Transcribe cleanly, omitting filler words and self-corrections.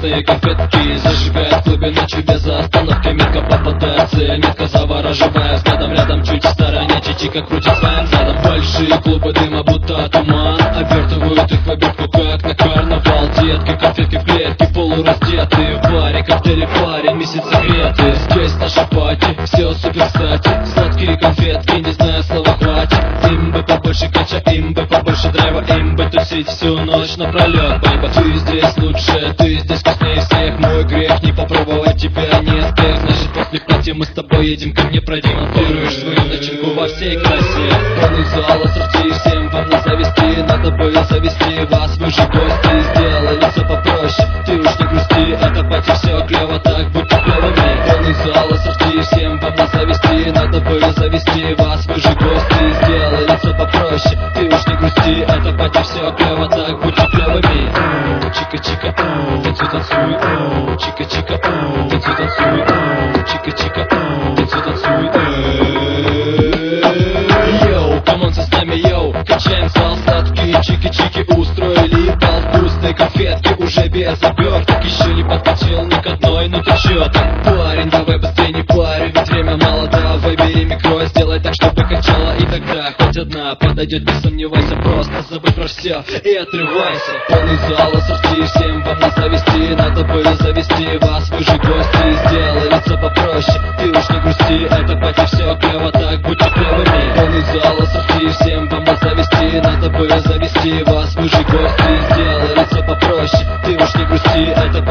вкусные конфетки. Зажигает в клубе ночью без остановки. Метко попадает цель, метко завораживая взглядом. Рядом чуть в стороне чичика крутит своим задом. Большие клубы дыма будто туман, обертывают их в обертку как на карнавал. Детки, конфетки в клетке, полураздетые в баре, коктейли парень, месяцы греты. Здесь наша пати, все супер кстати. Сладкие конфетки, не знаю слова хватит. Им бы побольше кача, им бы побольше драйва, им бы тусить всю ночь напролет. Бэйба, ты здесь лучше, ты здесь вкуснее всех. Мой грех не попробовать тебя не успех. Значит после пати мы с тобой едем ко мне, продемонстрируешь свою начинку во всей красе. Полный зал, ассорти, всем вам на завести. Надо было завести вас, вы же гости. Сделали все попроще, ты уж не грусти. Это пати все клево, так будьте клевыми. Полный зал, ассорти, всем вам на завести. Надо было завести вас, вы же гости. Сделали все попроще, ты уж не грусти. Это пати все клево, так будьте клевыми. Чика-чика, танцуй, танцуй. Чика-чика, танцуй, танцуй. Чика-чика, танцуй, танцуй. Йоу, камонцы с нами, йоу. Качаем зал, сладкие чики-чики. Устроили бал, вкусные конфетки. Уже без оберток, еще не подкатил ни к одной. Ну ты чё там, парень, давай быстрее не парь. Ведь время мало, давай бери микро. Сделай так, чтобы качало, и тогда хоть одна подойдет, не сомневайся. Просто забудь про все и отрывайся. Полный зал, ассорти, всем вам на завести. Надо было завести вас, вы же гости. Сделали все попроще, ты уж не грусти. Это пати все клево, так будьте клевыми. Полный зал, ассорти, всем вам на завести. Надо было завести вас, вы же гости. Сделали все попроще, ты уж не грусти. Это